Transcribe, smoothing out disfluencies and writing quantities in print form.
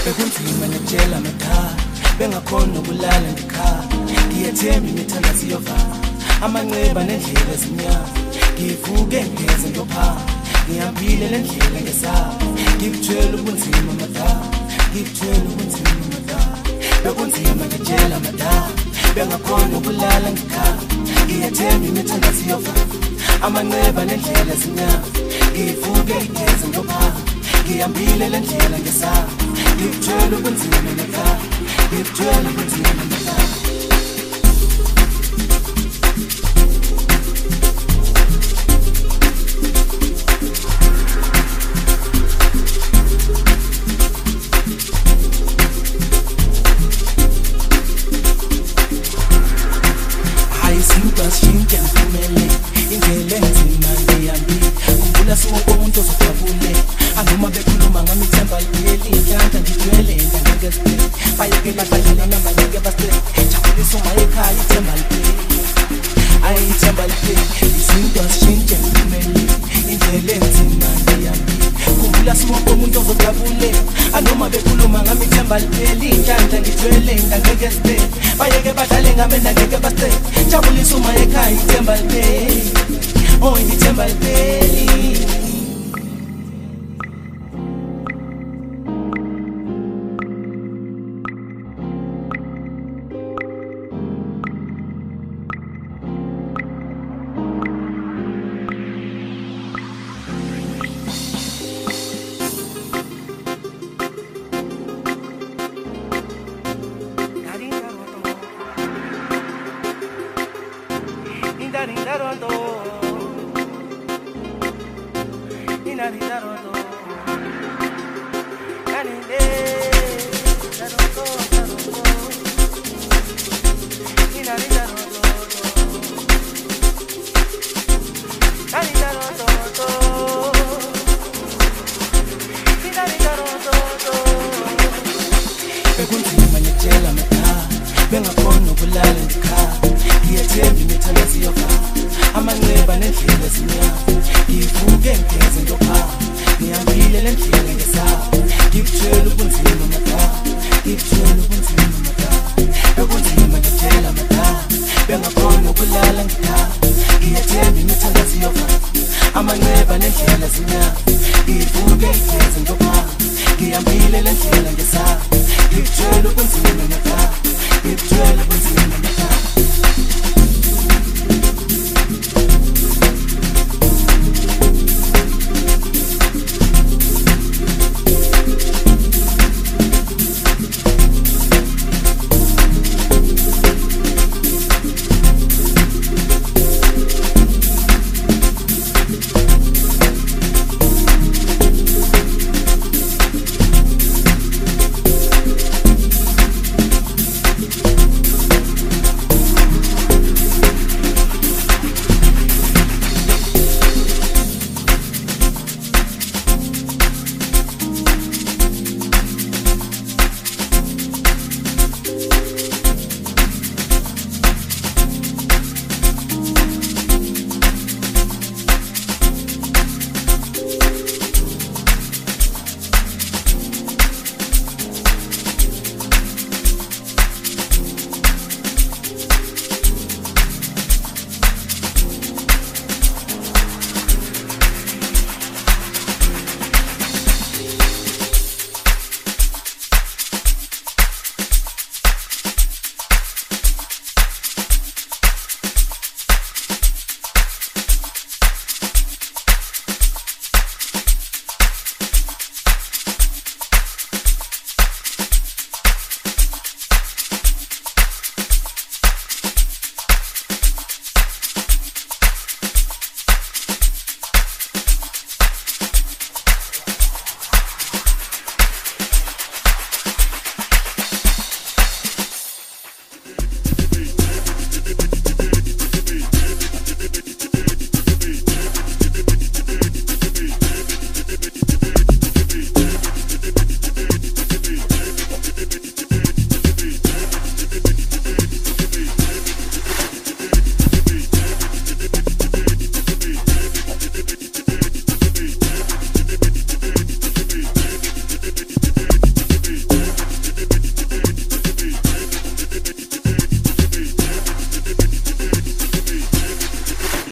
bekunzima nekutshela amadala bengakhona ukulala ngekhaya ngiyethemba imithandazo iyovala amanxeba nendlela ezimnyama ngivuke ngeze ngiyophanga ngihambile lendlela ngesaba ngikutshela ubunzima amadala ngikutshela ubunzima amadala bekunzima nekutshela amadala bengakhona ukulala ngekhaya ngiyethemba imithandazo iyovala amanxeba nendlela ezimnyama ngivuke ngeze ngiyophanga ngihambile lendlela ngesaba ngikutshela ubunzima amadala ngikutshela ubunzima amadala Shinke mfumele indlela enzima ngiyambile kukula sonke umuntu ozojabule anoma bekhuluma ngami ithemba lipheli inhlanhla ngijwele ngeke siphele bayekela badlalana malike basele jabulisa uma ekhaya ithemba lipheli ayi ithemba lipheli izinto shinke mfumele indlela enzima ngiyambile kukula sonke umuntu ozojabule anoma bekhuluma ngami ithemba lipheli inhlanhla ngijwele ngeke siphele bayeke badlale ngami ngeke basele jabulisa uma ekhaya ithemba lipheli oh ithemba lipheli bekunzima nekutshela amadala bengakhona ukulala ngekhaya ngiyethemba imithandazo iyovala amanxeba nendlela ezimnyama ngivuke ngeze ngiyophanga ngihambile lendlela ngesaba ngikutshela ubunzima amadala ngikutshela ubunzima amadala bekunzima nekutshela amadala bengakhona ukulala ngekhaya ngiyethemba imithandazo iyovala amanxeba nendlela ezimnyama ngivuke ngeze ngiyophanga ngihambile lendlela ngesaba ngikutshela ubunzima amadala ngikutshela